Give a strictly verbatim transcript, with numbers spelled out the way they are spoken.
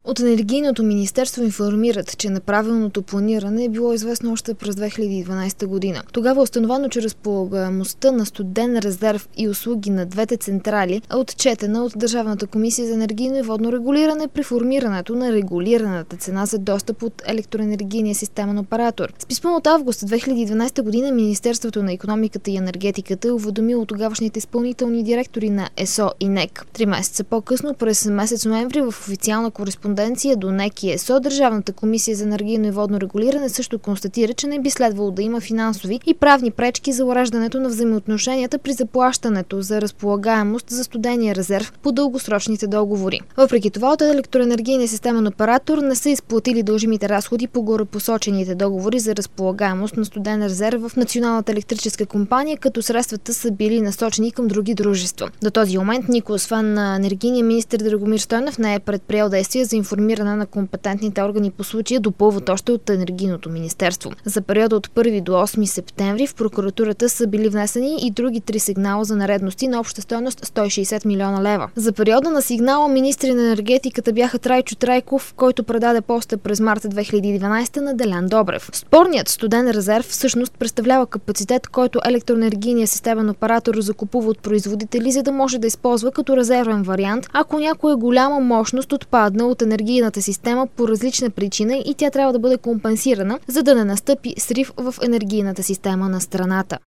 От Енергийното министерство информират, че неправилното планиране е било известно още през две хиляди и дванадесета година. Тогава е установено, че разполагаемостта на студен резерв и услуги на двете централи е отчетена от Държавната комисия за енергийно и водно регулиране при формирането на регулираната цена за достъп от електроенергийния системен оператор. С писмо от август две хиляди и дванадесета година Министерството на икономиката и енергетиката е уведомило тогавашните изпълнителни директори на ЕСО и НЕК. Три месеца по-късно, през месец ноември, в официална кореспонденция до НЕК и ЕСО, Държавната комисия за енергийно и водно регулиране също констатира, че не би следвало да има финансови и правни пречки за уреждането на взаимоотношенията при заплащането за разполагаемост за студения резерв по дългосрочните договори. Въпреки това, от електроенергийния системен оператор не са изплатили дължимите разходи по горепосочените договори за разполагаемост на студен резерв в Националната електрическа компания, като средствата са били насочени към други дружества. До този момент никой, освен на енергийния министър Драгомир Стойнев, не е предприел действия за информиране на компетентните органи по случая, допълват още от Енергийното министерство. За периода от първи до осми септември в прокуратурата са били внесени и други три сигнала за нередности на обща стойност сто и шейсет милиона лева. За периода на сигнала министри на енергетиката бяха Трайчо Трайков, който предаде поста през март две хиляди и дванадесета на Делян Добрев. Спорният студен резерв всъщност представлява капацитет, който електроенергийният системен оператор закупува от производители, за да може да използва като резервен вариант, ако някоя голяма мощност отпадна от енергийната система по различна причина и тя трябва да бъде компенсирана, за да не настъпи срив в енергийната система на страната.